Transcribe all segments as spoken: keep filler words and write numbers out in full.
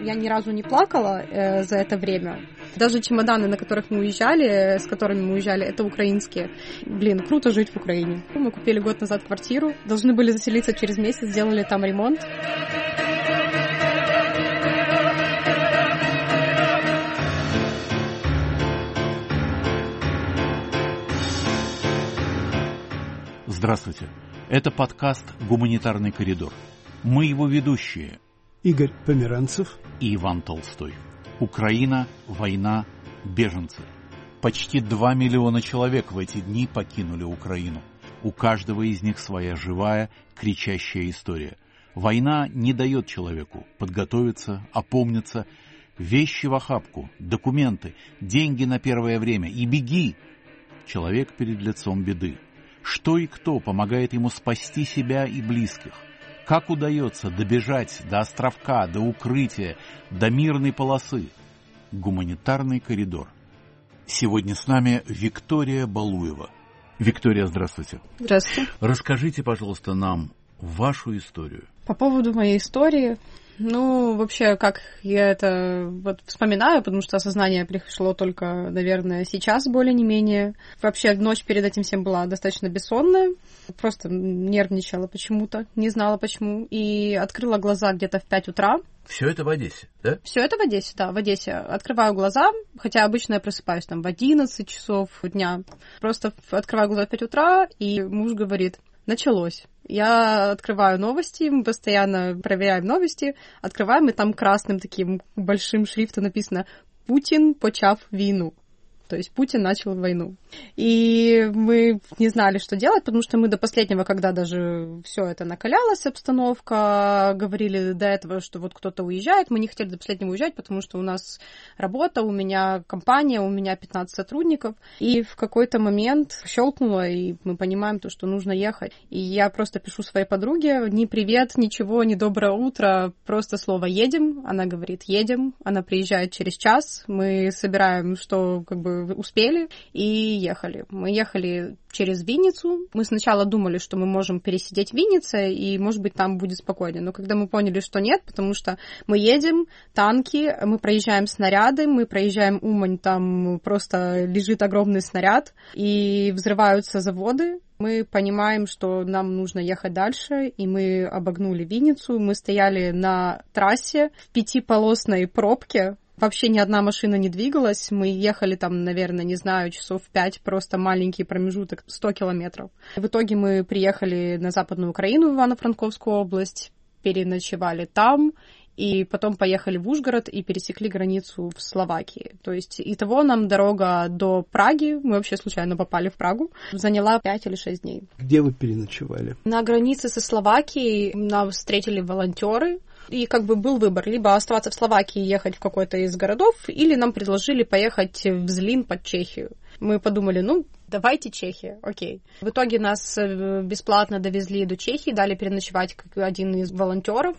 Я ни разу не плакала э, за это время. Даже чемоданы, на которых мы уезжали, с которыми мы уезжали, это украинские. Блин, круто жить в Украине. Мы купили год назад квартиру, должны были заселиться через месяц, сделали там ремонт. Здравствуйте. Это подкаст «Гуманитарный коридор». Мы его ведущие. Игорь Померанцев и Иван Толстой. Украина, война, беженцы. Почти два миллиона человек в эти дни покинули Украину. У каждого из них своя живая, кричащая история. Война не дает человеку подготовиться, опомниться. Вещи в охапку, документы, деньги на первое время и беги. Человек перед лицом беды. Что и кто помогает ему спасти себя и близких? Как удается добежать до островка, до укрытия, до мирной полосы? Гуманитарный коридор. Сегодня с нами Виктория Балуева. Виктория, здравствуйте. Здравствуйте. Расскажите, пожалуйста, нам вашу историю. По поводу моей истории... Ну, вообще, как я это вот вспоминаю, потому что осознание пришло только, наверное, сейчас более не менее. Вообще, ночь перед этим всем была достаточно бессонная. Просто нервничала почему-то, не знала почему. И открыла глаза где-то в пять утра. Все это в Одессе, да? Все это в Одессе, да, в Одессе. Открываю глаза, хотя обычно я просыпаюсь там в одиннадцать часов дня. Просто открываю глаза в пять утра, и муж говорит: началось. Я открываю новости, мы постоянно проверяем новости, открываем, и там красным таким большим шрифтом написано «Путин почав війну». То есть Путин начал войну. И мы не знали, что делать, потому что мы до последнего, когда даже все это накалялась обстановка, говорили до этого, что вот кто-то уезжает, мы не хотели до последнего уезжать, потому что у нас работа, у меня компания, у меня пятнадцать сотрудников. И в какой-то момент щелкнуло, и мы понимаем то, что нужно ехать. И я просто пишу своей подруге: ни привет, ничего, ни доброе утро, просто слово «едем». Она говорит: едем. Она приезжает через час, мы собираем, что как бы успели, и ехали. Мы ехали через Винницу. Мы сначала думали, что мы можем пересидеть в Виннице, и, может быть, там будет спокойнее. Но когда мы поняли, что нет, потому что мы едем, танки, мы проезжаем снаряды, мы проезжаем Умань, там просто лежит огромный снаряд, и взрываются заводы. Мы понимаем, что нам нужно ехать дальше, и мы обогнули Винницу. Мы стояли на трассе в пятиполосной пробке. Вообще ни одна машина не двигалась. Мы ехали там, наверное, не знаю, часов пять, просто маленький промежуток, сто километров. В итоге мы приехали на Западную Украину, в Ивано-Франковскую область, переночевали там, и потом поехали в Ужгород и пересекли границу в Словакии. То есть итого нам дорога до Праги, мы вообще случайно попали в Прагу, заняла пять или шесть дней. Где вы переночевали? На границе со Словакией нас встретили волонтеры. И как бы был выбор: либо оставаться в Словакии и ехать в какой-то из городов, или нам предложили поехать в Злин под Чехию. Мы подумали, ну, давайте Чехия, окей. В итоге нас бесплатно довезли до Чехии, дали переночевать как один из волонтеров,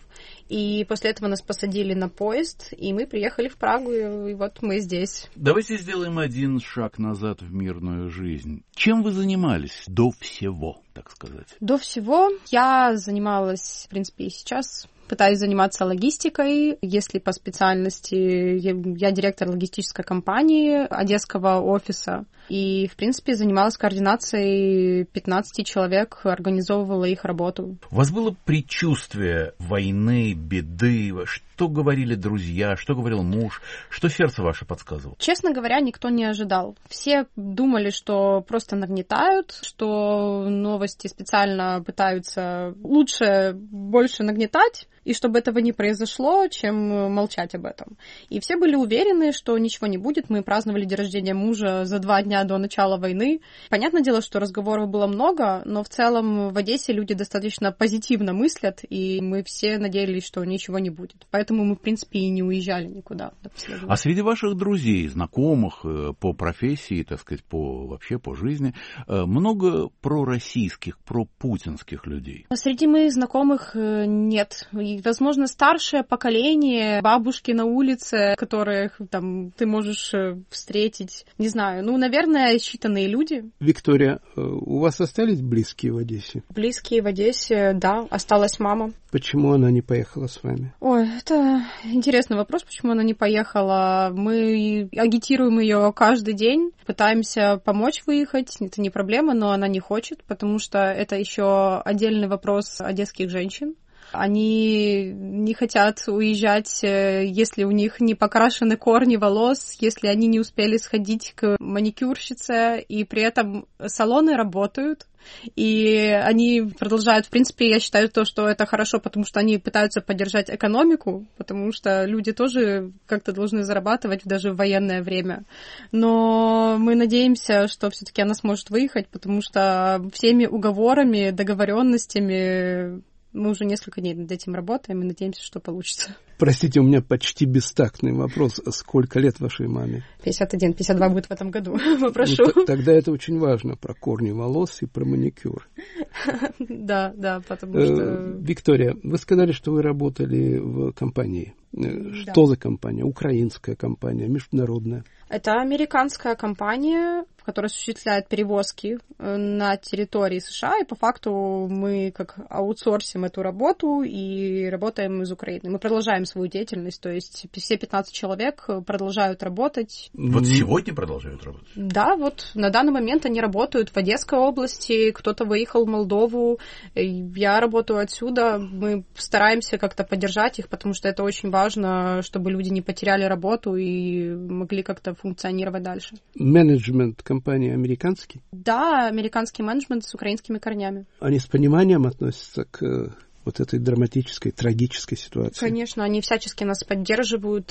и после этого нас посадили на поезд, и мы приехали в Прагу, и вот мы здесь. Давайте сделаем один шаг назад в мирную жизнь. Чем вы занимались до всего, так сказать? До всего я занималась, в принципе, и сейчас... Пытаюсь заниматься логистикой, если по специальности я, я директор логистической компании Одесского офиса. И, в принципе, занималась координацией пятнадцати человек, организовывала их работу. У вас было предчувствие войны, беды? Что говорили друзья, что говорил муж, что сердце ваше подсказывало? Честно говоря, никто не ожидал. Все думали, что просто нагнетают, что новости специально пытаются лучше, больше нагнетать, и чтобы этого не произошло, чем молчать об этом. И все были уверены, что ничего не будет. Мы праздновали день рождения мужа за два дня до начала войны. Понятное дело, что разговоров было много, но в целом в Одессе люди достаточно позитивно мыслят, и мы все надеялись, что ничего не будет. Поэтому мы, в принципе, и не уезжали никуда. А среди ваших друзей, знакомых по профессии, так сказать, по, вообще по жизни, много пророссийских, пропутинских людей? Среди моих знакомых нет. И, возможно, старшее поколение, бабушки на улице, которых там ты можешь встретить, не знаю. Ну, наверное, наверное, считанные люди. Виктория, у вас остались близкие в Одессе? Близкие в Одессе, да, осталась мама. Почему она не поехала с вами? Ой, это интересный вопрос, почему она не поехала. Мы агитируем ее каждый день, пытаемся помочь выехать, это не проблема, но она не хочет, потому что это еще отдельный вопрос одесских женщин. Они не хотят уезжать, если у них не покрашены корни волос, если они не успели сходить к маникюрщице, и при этом салоны работают. И они продолжают, в принципе, я считаю то, что это хорошо, потому что они пытаются поддержать экономику, потому что люди тоже как-то должны зарабатывать даже в военное время. Но мы надеемся, что все-таки она сможет выехать, потому что всеми уговорами, договоренностями мы уже несколько дней над этим работаем и надеемся, что получится. Простите, у меня почти бестактный вопрос. Сколько лет вашей маме? пятьдесят один, пятьдесят два будет в этом году. Попрошу. Ну, тогда это очень важно, про корни волос и про маникюр. Да, да, потому что... Виктория, вы сказали, что вы работали в компании. Что за компания? Украинская компания, международная? Это американская компания, которая осуществляет перевозки на территории США, и по факту мы как аутсорсим эту работу и работаем из Украины. Мы продолжаем свою деятельность, то есть все пятнадцать человек продолжают работать. Вот сегодня продолжают работать? Да, вот на данный момент они работают в Одесской области, кто-то выехал в Молдову, я работаю отсюда, мы стараемся как-то поддержать их, потому что это очень важно, чтобы люди не потеряли работу и могли как-то функционировать дальше. Менеджмент компании американский? Да, американский менеджмент с украинскими корнями. Они с пониманием относятся к вот этой драматической, трагической ситуации? Конечно, они всячески нас поддерживают,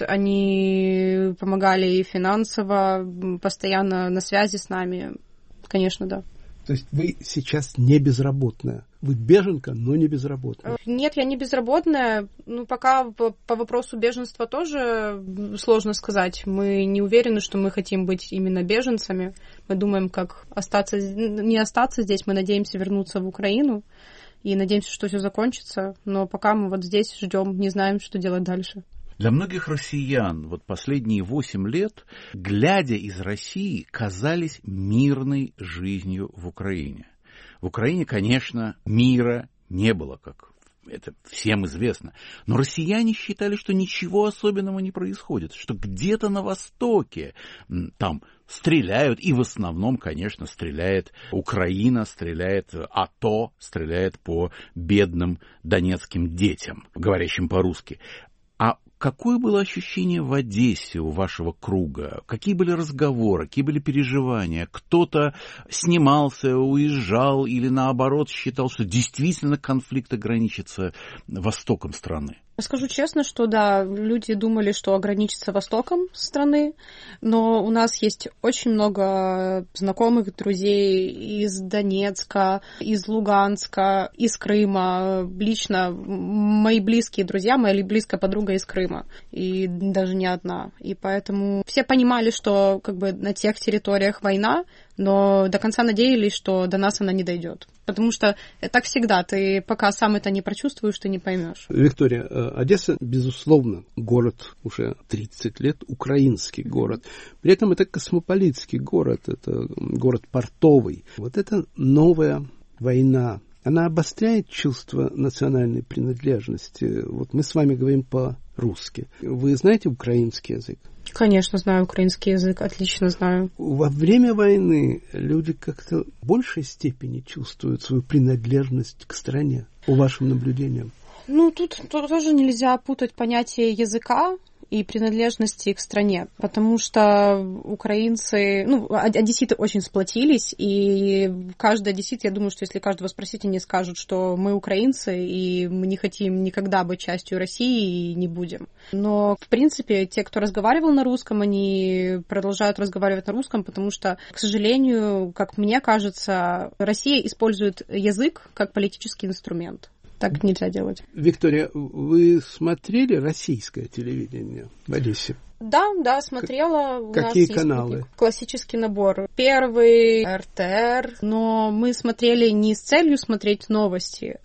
они помогали и финансово, постоянно на связи с нами. Конечно, да. То есть вы сейчас не безработная? Вы беженка, но не безработная? Нет, я не безработная. Ну, пока по, по вопросу беженства тоже сложно сказать. Мы не уверены, что мы хотим быть именно беженцами. Мы думаем, как остаться, не остаться здесь. Мы надеемся вернуться в Украину и надеемся, что все закончится. Но пока мы вот здесь ждем, не знаем, что делать дальше. Для многих россиян вот последние восемь лет, глядя из России, казались мирной жизнью в Украине. В Украине, конечно, мира не было, как это всем известно. Но россияне считали, что ничего особенного не происходит, что где-то на востоке там стреляют, и в основном, конечно, стреляет Украина, стреляет АТО, стреляет по бедным донецким детям, говорящим по-русски. А какое было ощущение в Одессе у вашего круга? Какие были разговоры, какие были переживания? Кто-то снимался, уезжал или наоборот считал, что действительно конфликт ограничится востоком страны? Скажу честно, что да, люди думали, что ограничится востоком страны, но у нас есть очень много знакомых, друзей из Донецка, из Луганска, из Крыма. Лично мои близкие друзья, моя близкая подруга из Крыма, и даже не одна. И поэтому все понимали, что как бы на тех территориях война, но до конца надеялись, что до нас она не дойдет. Потому что так всегда, ты пока сам это не прочувствуешь, ты не поймешь. Виктория, Одесса, безусловно, город уже тридцать лет, украинский город. При этом это космополитский город, это город портовый. Вот эта новая война, она обостряет чувство национальной принадлежности. Вот мы с вами говорим по-русски. Вы знаете украинский язык? Конечно, знаю украинский язык, отлично знаю. Во время войны люди как-то в большей степени чувствуют свою принадлежность к стране, по вашим наблюдениям. Ну, тут, тут тоже нельзя путать понятие языка и принадлежности к стране, потому что украинцы, ну, одесситы очень сплотились, и каждый одессит, я думаю, что если каждого спросить, они скажут, что мы украинцы, и мы не хотим никогда быть частью России, и не будем. Но, в принципе, те, кто разговаривал на русском, они продолжают разговаривать на русском, потому что, к сожалению, как мне кажется, Россия использует язык как политический инструмент. Так нельзя делать. Виктория, вы смотрели российское телевидение в Одессе? Да, да, смотрела. У Какие нас каналы? Есть классический набор. Первый, эр тэ эр. Но мы смотрели не с целью смотреть новости,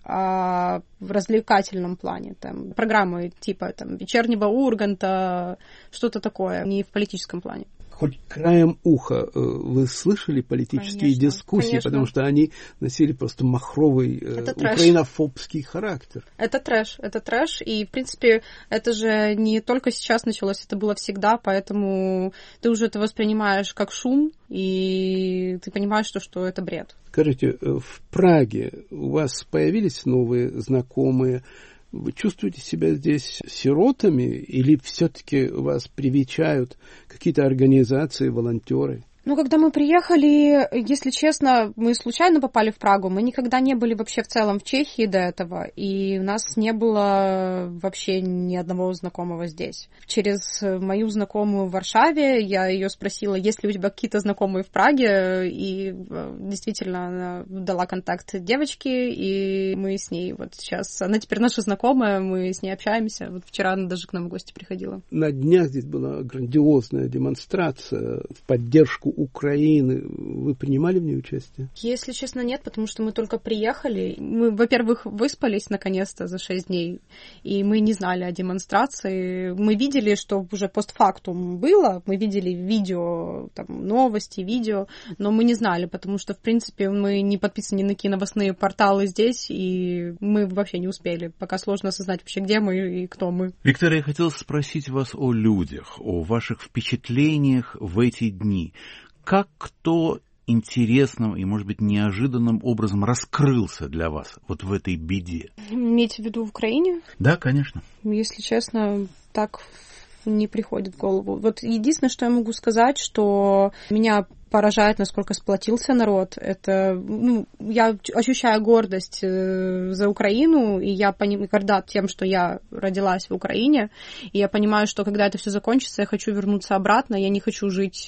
а в развлекательном плане. Там программы типа там, «Вечернего Урганта», что-то такое, не в политическом плане. хоть краем уха вы слышали политические конечно, дискуссии, конечно. Потому что они носили просто махровый это украинофобский характер. Это трэш, это трэш, и, в принципе, это же не только сейчас началось, это было всегда, поэтому ты уже это воспринимаешь как шум, и ты понимаешь, что, что это бред. Скажите, в Праге у вас появились новые знакомые? Вы чувствуете себя здесь сиротами или все-таки вас привечают какие-то организации, волонтеры? Ну, когда мы приехали, если честно, мы случайно попали в Прагу. Мы никогда не были вообще в целом в Чехии до этого, и у нас не было вообще ни одного знакомого здесь. Через мою знакомую в Варшаве я ее спросила, есть ли у тебя какие-то знакомые в Праге, и действительно она дала контакт девочки, и мы с ней вот сейчас... Она теперь наша знакомая, мы с ней общаемся. Вот вчера она даже к нам в гости приходила. На днях здесь была грандиозная демонстрация в поддержку Украины. Вы принимали в ней участие? Если честно, нет, потому что мы только приехали. Мы, во-первых, выспались наконец-то за шесть дней, и мы не знали о демонстрации. Мы видели, что уже постфактум было, мы видели видео, там, новости, видео, но мы не знали, потому что, в принципе, мы не подписаны ни на какие новостные порталы здесь, и мы вообще не успели. Пока сложно осознать вообще, где мы и кто мы. Виктория, я хотел спросить вас о людях, о ваших впечатлениях в эти дни. Как кто интересным и, может быть, неожиданным образом раскрылся для вас вот в этой беде? Имеете в виду в Украине? Да, конечно. Если честно, так не приходит в голову. Вот единственное, что я могу сказать, что меня поражает, насколько сплотился народ. Это, ну, я ощущаю гордость за Украину, и я поним... горда тем, что я родилась в Украине, и я понимаю, что когда это все закончится, я хочу вернуться обратно, я не хочу жить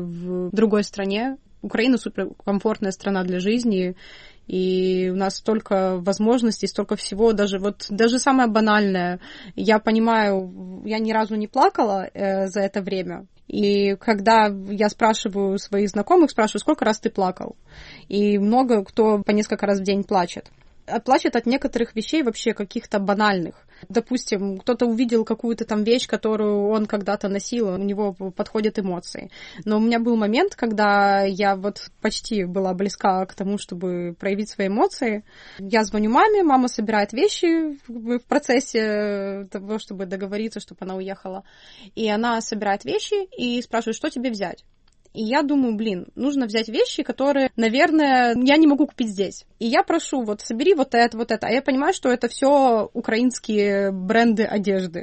в другой стране. Украина суперкомфортная страна для жизни, и у нас столько возможностей, столько всего, даже вот даже самое банальное. Я понимаю, я ни разу не плакала э, за это время. И когда я спрашиваю своих знакомых, спрашиваю, сколько раз ты плакал? И много кто по несколько раз в день плачет. Плачет от некоторых вещей вообще каких-то банальных. Допустим, кто-то увидел какую-то там вещь, которую он когда-то носил, у него подходят эмоции. Но у меня был момент, когда я вот почти была близка к тому, чтобы проявить свои эмоции. Я звоню маме, мама собирает вещи в процессе того, чтобы договориться, чтобы она уехала. И она собирает вещи и спрашивает, что тебе взять. И я думаю, блин, нужно взять вещи, которые, наверное, я не могу купить здесь. И я прошу, вот, собери вот это, вот это. А я понимаю, что это все украинские бренды одежды.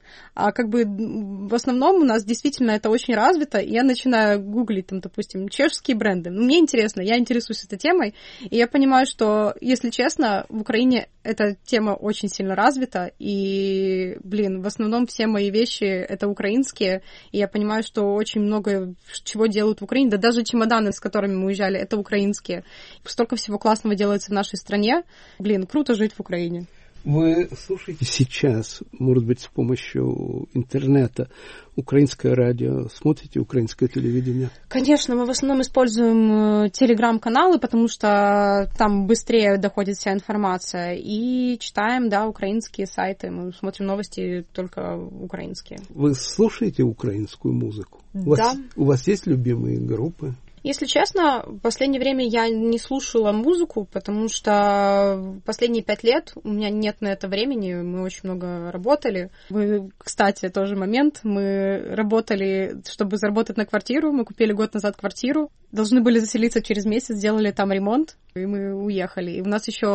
А как бы в основном у нас действительно это очень развито, и я начинаю гуглить, там, допустим, чешские бренды. Ну, мне интересно, я интересуюсь этой темой, и я понимаю, что, если честно, в Украине эта тема очень сильно развита, и, блин, в основном все мои вещи это украинские, и я понимаю, что очень много чего делают в Украине, да даже чемоданы, с которыми мы уезжали, это украинские. Столько всего классного делается в нашей стране. Блин, круто жить в Украине. Вы слушаете сейчас, может быть, с помощью интернета, украинское радио, смотрите украинское телевидение? Конечно, мы в основном используем телеграм-каналы, потому что там быстрее доходит вся информация. И читаем, да, украинские сайты. Мы смотрим новости только украинские. Вы слушаете украинскую музыку? Да. У вас, у вас есть любимые группы? Если честно, в последнее время я не слушала музыку, потому что последние пять лет у меня нет на это времени, мы очень много работали. Мы, кстати, тоже момент, мы работали, чтобы заработать на квартиру, мы купили год назад квартиру, должны были заселиться через месяц, сделали там ремонт, и мы уехали. И у нас еще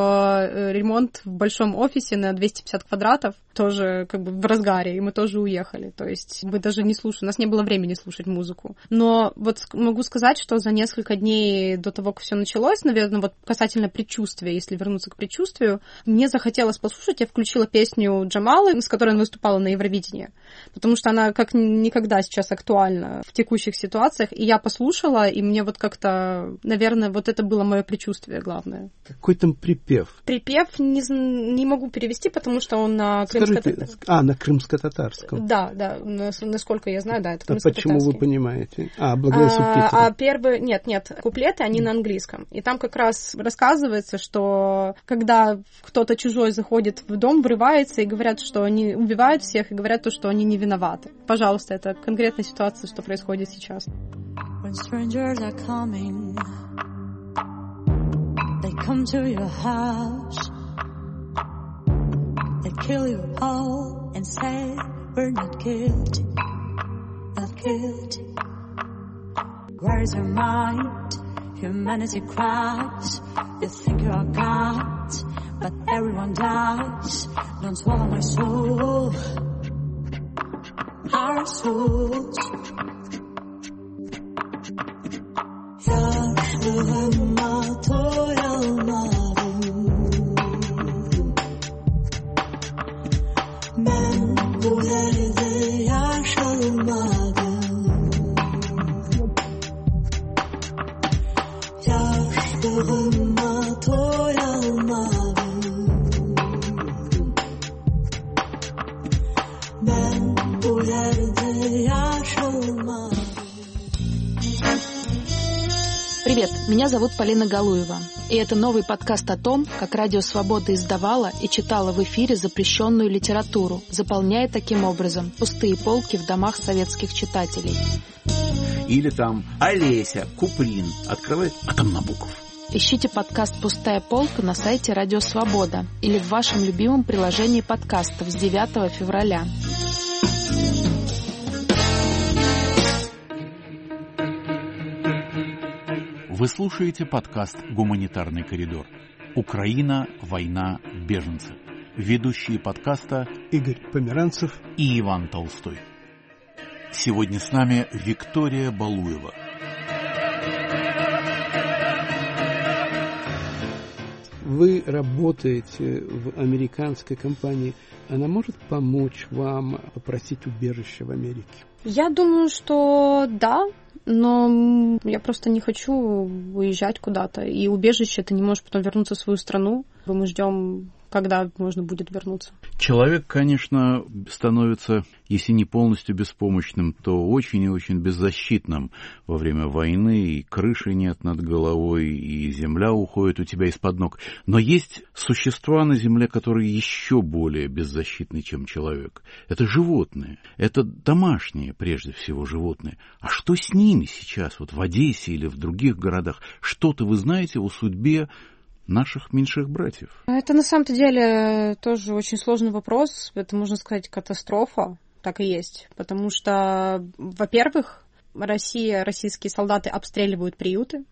ремонт в большом офисе на двести пятьдесят квадратов, тоже как бы в разгаре, и мы тоже уехали. То есть мы даже не слушали, у нас не было времени слушать музыку. Но вот могу сказать, что за несколько дней до того, как все началось, наверное, вот касательно предчувствия, если вернуться к предчувствию, мне захотелось послушать, я включила песню Джамалы, с которой она выступала на Евровидении, потому что она как никогда сейчас актуальна в текущих ситуациях, и я послушала, и мне вот как-то, наверное, вот это было мое предчувствие главное. Какой там припев? Припев не, не могу перевести, потому что он на крымско-татарском. А, на крымско-татарском. Да, да, насколько я знаю, да, это крымско-татарский. А почему вы понимаете? А, благодаря а, субтитрам. А первый первые... Нет, нет, куплеты, они на английском. И там как раз рассказывается, что когда кто-то чужой заходит в дом, врывается, и говорят, что они убивают всех, и говорят то, что они не виноваты. Пожалуйста, это конкретная ситуация, что происходит сейчас. When strangers are coming, they come to your house, they kill you all and say we're not guilty, not guilty. Where's your mind? Humanity cries. You think you're God, but everyone dies. Don't swallow my soul, our souls. Yaşlığıma doyamadım, ben bu yerde yaşamadım. Yaşlığıma doyamadım, ben bu yerde yaşamadım. Привет, меня зовут Полина Галуева, и это новый подкаст о том, как Радио Свобода издавала и читала в эфире запрещенную литературу, заполняя таким образом пустые полки в домах советских читателей. Или там Олеся, Куприн открывает, а там Набоков. Ищите подкаст «Пустая полка» на сайте Радио Свобода или в вашем любимом приложении подкастов с девятого февраля. Вы слушаете подкаст «Гуманитарный коридор». Украина, война, беженцы. Ведущие подкаста Игорь Померанцев и Иван Толстой. Сегодня с нами Виктория Балуева. Вы работаете в американской компании. Она может помочь вам попросить убежище в Америке? Я думаю, что да, но я просто не хочу уезжать куда-то. И убежище ты не можешь потом вернуться в свою страну. Мы ждем, когда можно будет вернуться. Человек, конечно, становится, если не полностью беспомощным, то очень и очень беззащитным во время войны. И крыши нет над головой, и земля уходит у тебя из-под ног. Но есть существа на земле, которые еще более беззащитны, чем человек. Это животные. Это домашние, прежде всего, животные. А что с ними сейчас, вот в Одессе или в других городах? Что-то вы знаете о судьбе наших меньших братьев? Это на самом-то деле тоже очень сложный вопрос. Это, можно сказать, катастрофа. Так и есть. Потому что, во-первых, Россия, российские солдаты обстреливают приюты.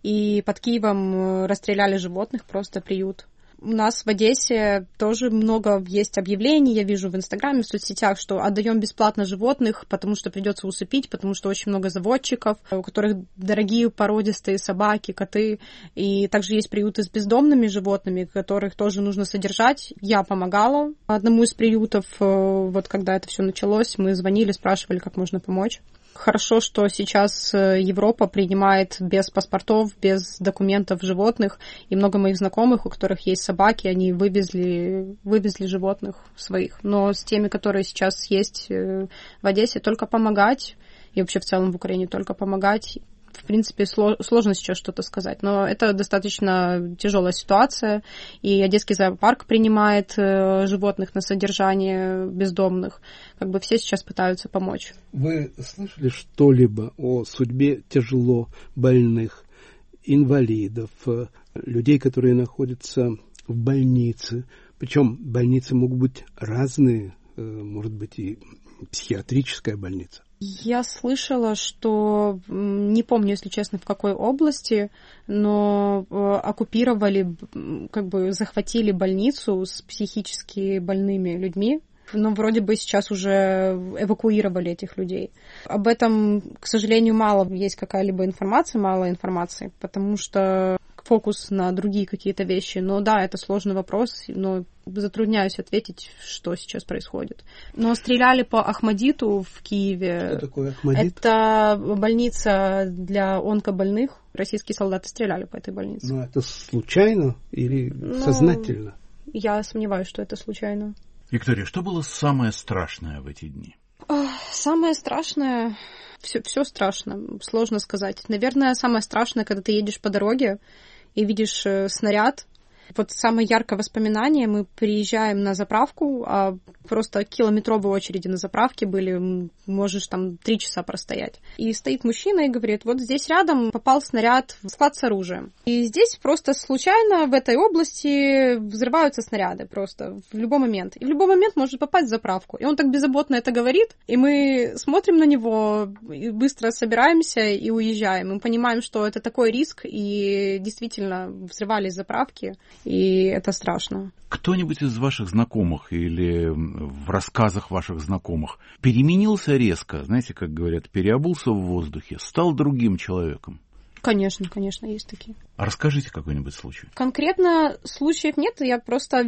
И под Киевом расстреляли животных, просто приют. У нас в Одессе тоже много есть объявлений, я вижу в Инстаграме, в соцсетях, что отдаем бесплатно животных, потому что придется усыпить, потому что очень много заводчиков, у которых дорогие породистые собаки, коты. И также есть приюты с бездомными животными, которых тоже нужно содержать. Я помогала одному из приютов, вот когда это все началось, мы звонили, спрашивали, как можно помочь. Хорошо, что сейчас Европа принимает без паспортов, без документов животных. И много моих знакомых, у которых есть собаки, они вывезли, вывезли животных своих. Но с теми, которые сейчас есть в Одессе, только помогать. И вообще в целом в Украине только помогать. В принципе, сложно сейчас что-то сказать, но это достаточно тяжелая ситуация, и Одесский зоопарк принимает животных на содержание бездомных. Как бы все сейчас пытаются помочь. Вы слышали что-либо о судьбе тяжело больных, инвалидов, людей, которые находятся в больнице? Причем больницы могут быть разные, может быть и психиатрическая больница. Я слышала, что, не помню, если честно, в какой области, но оккупировали, как бы захватили больницу с психически больными людьми, но вроде бы сейчас уже эвакуировали этих людей. Об этом, к сожалению, мало есть какая-либо информация, мало информации, потому что фокус на другие какие-то вещи. Но да, это сложный вопрос, но затрудняюсь ответить, что сейчас происходит. Но стреляли по Ахмадиту в Киеве. Что такое Ахмадит? Это больница для онкобольных. Российские солдаты стреляли по этой больнице. Ну, это случайно или ну, сознательно? Я сомневаюсь, что это случайно. Виктория, что было самое страшное в эти дни? Самое страшное... Все, все страшно, сложно сказать. Наверное, самое страшное, когда ты едешь по дороге и видишь снаряд. Вот самое яркое воспоминание, мы приезжаем на заправку, а просто километровые очереди на заправке были, можешь там три часа простоять. И стоит мужчина и говорит, вот здесь рядом попал снаряд в склад с оружием. И здесь просто случайно в этой области взрываются снаряды просто в любой момент. И в любой момент может попасть в заправку. И он так беззаботно это говорит, и мы смотрим на него, и быстро собираемся и уезжаем. Мы понимаем, что это такой риск, и действительно взрывались заправки. И это страшно. Кто-нибудь из ваших знакомых или в рассказах ваших знакомых переменился резко, знаете, как говорят, переобулся в воздухе, стал другим человеком? Конечно, конечно, есть такие. А расскажите какой-нибудь случай. Конкретно случаев нет, я просто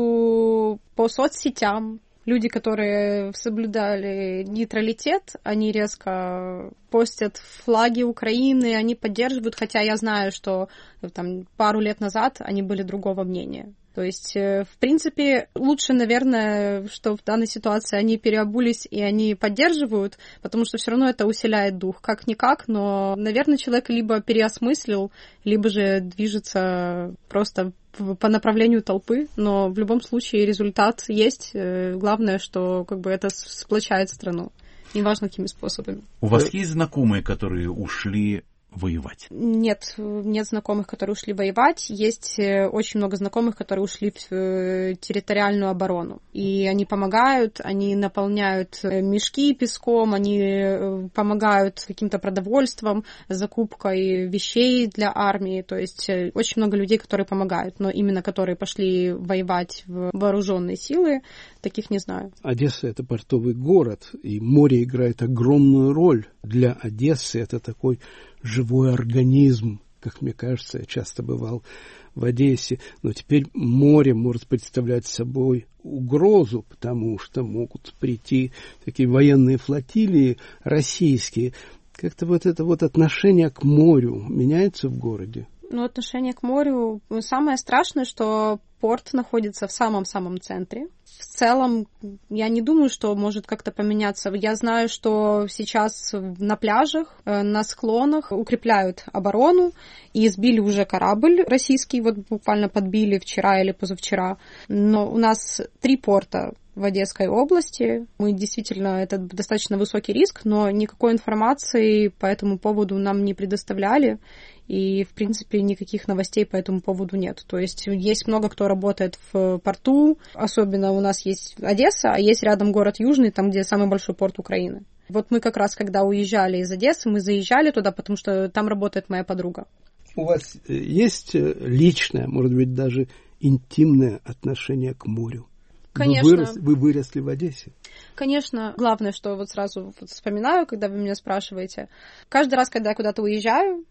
вижу по соцсетям. Люди, которые соблюдали нейтралитет, они резко постят флаги Украины, они поддерживают, хотя я знаю, что там, пару лет назад они были другого мнения. То есть, в принципе, лучше, наверное, что в данной ситуации они переобулись и они поддерживают, потому что все равно это усиляет дух, как-никак, но, наверное, человек либо переосмыслил, либо же движется просто по направлению толпы, но в любом случае результат есть. Главное, что как бы это сплочает страну, неважно какими способами. У вас есть знакомые, которые ушли воевать? Нет, нет знакомых, которые ушли воевать. Есть очень много знакомых, которые ушли в территориальную оборону. И они помогают, они наполняют мешки песком, они помогают каким-то продовольствием, закупкой вещей для армии. То есть очень много людей, которые помогают, но именно которые пошли воевать в вооруженные силы, таких не знаю. Одесса — это портовый город, и море играет огромную роль. Для Одессы это такой живой организм, как мне кажется, я часто бывал в Одессе, но теперь море может представлять собой угрозу, потому что могут прийти такие военные флотилии российские. Как-то вот это вот отношение к морю меняется в городе? Ну, отношение к морю... Самое страшное, что порт находится в самом-самом центре. В целом, я не думаю, что может как-то поменяться. Я знаю, что сейчас на пляжах, на склонах укрепляют оборону, и сбили уже корабль российский, вот буквально подбили вчера или позавчера. Но у нас три порта в Одесской области. Мы действительно, это достаточно высокий риск, но никакой информации по этому поводу нам не предоставляли. И, в принципе, никаких новостей по этому поводу нет. То есть есть много кто работает в порту, особенно у нас есть Одесса, а есть рядом город Южный, там, где самый большой порт Украины. Вот мы как раз, когда уезжали из Одессы, мы заезжали туда, потому что там работает моя подруга. У вас есть личное, может быть, даже интимное отношение к морю? Конечно. Вы, вырос, вы выросли в Одессе? Конечно. Главное, что вот сразу вот вспоминаю, когда вы меня спрашиваете. Каждый раз, когда я куда-то уезжаю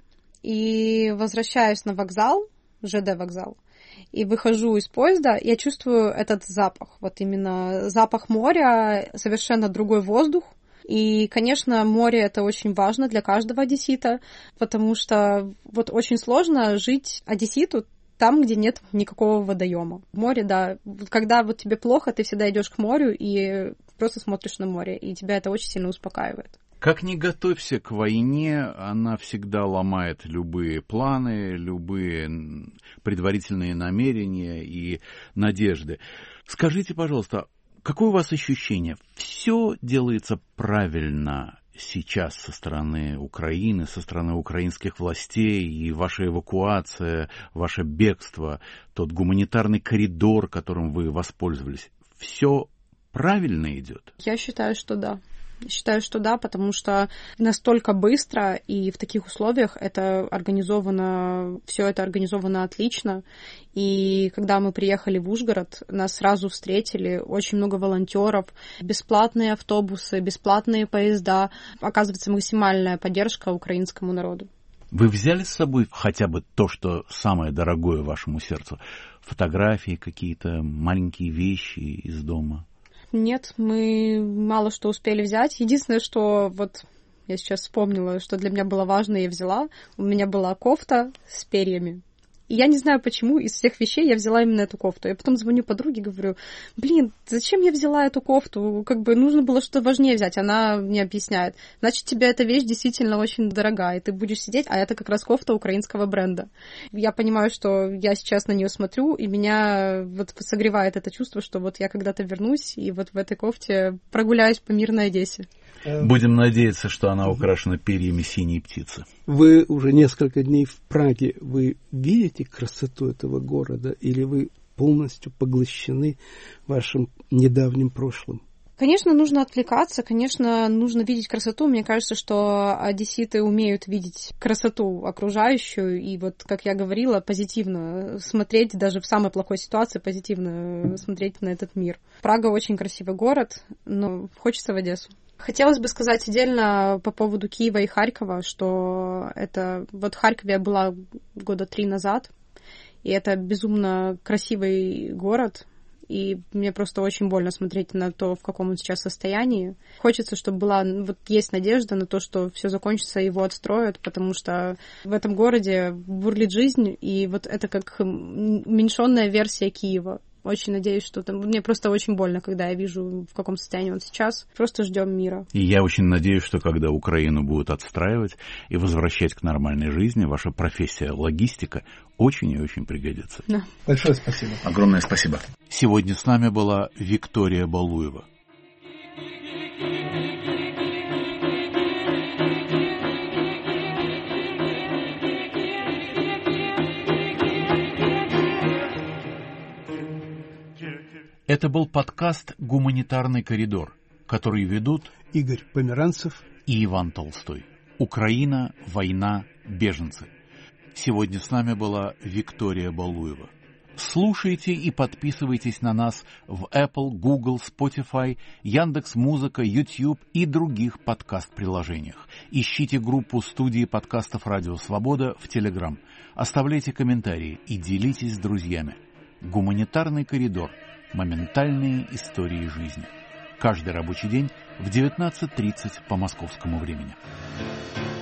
и возвращаюсь на вокзал, ЖД вокзал, и выхожу из поезда, я чувствую этот запах. Вот именно запах моря, совершенно другой воздух. И, конечно, море — это очень важно для каждого одессита, потому что вот очень сложно жить одесситу там, где нет никакого водоема. Море, да. Когда вот тебе плохо, ты всегда идешь к морю и просто смотришь на море, и тебя это очень сильно успокаивает. Как ни готовься к войне, она всегда ломает любые планы, любые предварительные намерения и надежды. Скажите, пожалуйста, какое у вас ощущение? Все делается правильно сейчас со стороны Украины, со стороны украинских властей, и ваша эвакуация, ваше бегство, тот гуманитарный коридор, которым вы воспользовались, все правильно идет? Я считаю, что да. Считаю, что да, потому что настолько быстро и в таких условиях это организовано, все это организовано отлично. И когда мы приехали в Ужгород, нас сразу встретили очень много волонтеров, бесплатные автобусы, бесплатные поезда. Оказывается, максимальная поддержка украинскому народу. Вы взяли с собой хотя бы то, что самое дорогое вашему сердцу? Фотографии какие-то, маленькие вещи из дома? Нет, мы мало что успели взять. Единственное, что вот я сейчас вспомнила, что для меня было важно, я взяла. У меня была кофта с перьями. И я не знаю, почему из всех вещей я взяла именно эту кофту. Я потом звоню подруге, говорю, блин, зачем я взяла эту кофту? Как бы нужно было что-то важнее взять. Она мне объясняет. Значит, тебе эта вещь действительно очень дорогая, и ты будешь сидеть, а это как раз кофта украинского бренда. Я понимаю, что я сейчас на нее смотрю, и меня вот согревает это чувство, что вот я когда-то вернусь, и вот в этой кофте прогуляюсь по мирной Одессе. Будем надеяться, что она украшена перьями синей птицы. Вы уже несколько дней в Праге. Вы видите красоту этого города или вы полностью поглощены вашим недавним прошлым? Конечно, нужно отвлекаться, конечно, нужно видеть красоту. Мне кажется, что одесситы умеют видеть красоту окружающую, и вот, как я говорила, позитивно смотреть, даже в самой плохой ситуации, позитивно смотреть на этот мир. Прага очень красивый город, но хочется в Одессу. Хотелось бы сказать отдельно по поводу Киева и Харькова, что это... Вот в Харькове я была года три назад, и это безумно красивый город, и мне просто очень больно смотреть на то, в каком он сейчас состоянии. Хочется, чтобы была... Вот есть надежда на то, что все закончится, его отстроят, потому что в этом городе бурлит жизнь, и вот это как уменьшенная версия Киева. Очень надеюсь, что там... Мне просто очень больно, когда я вижу, в каком состоянии он сейчас. Просто ждем мира. И я очень надеюсь, что когда Украину будут отстраивать и возвращать к нормальной жизни, ваша профессия логистика очень и очень пригодится. Да. Большое спасибо. Огромное спасибо. Сегодня с нами была Виктория Балуева. Это был подкаст «Гуманитарный коридор», который ведут Игорь Померанцев и Иван Толстой. Украина, война, беженцы. Сегодня с нами была Виктория Балуева. Слушайте и подписывайтесь на нас в Apple, Google, Spotify, Яндекс.Музыка, YouTube и других подкаст-приложениях. Ищите группу студии подкастов «Радио Свобода» в Telegram. Оставляйте комментарии и делитесь с друзьями. «Гуманитарный коридор». Моментальные истории жизни. Каждый рабочий день в девятнадцать тридцать по московскому времени.